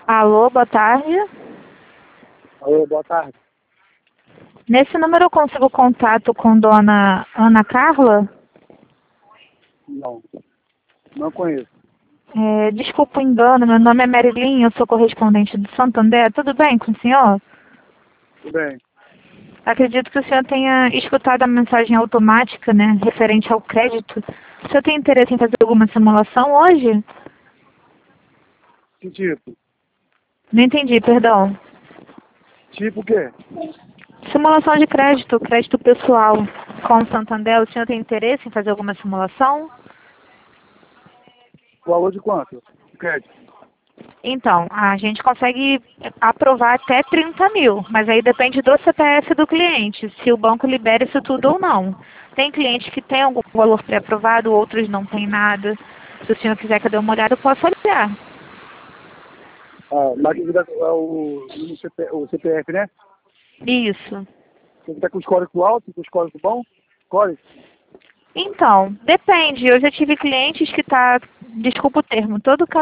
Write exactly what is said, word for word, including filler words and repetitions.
Alô, boa tarde. Alô, boa tarde. Nesse número eu consigo contato com dona Ana Carla? Não, não conheço. É, desculpa o engano, meu nome é Marilyn, eu sou correspondente do Santander. Tudo bem com o senhor? Tudo bem. Acredito que o senhor tenha escutado a mensagem automática, né, referente ao crédito. O senhor tem interesse em fazer alguma simulação hoje? Que tipo? Não entendi, perdão. Tipo o quê? Simulação de crédito, crédito pessoal com o Santander. O senhor tem interesse em fazer alguma simulação? O valor de quanto? O crédito. Então, a gente consegue aprovar até trinta mil, mas aí depende do C P F do cliente, se o banco libera isso tudo ou não. Tem cliente que tem algum valor pré-aprovado, outros não tem nada. Se o senhor quiser que eu dê uma olhada, eu posso olhar. Ah, mas que dá- é o, o, C P, o C P F, né? Isso. Você está com o score alto, com o score bom? Score? Então, depende. Eu já tive clientes que tá, desculpa o termo, todo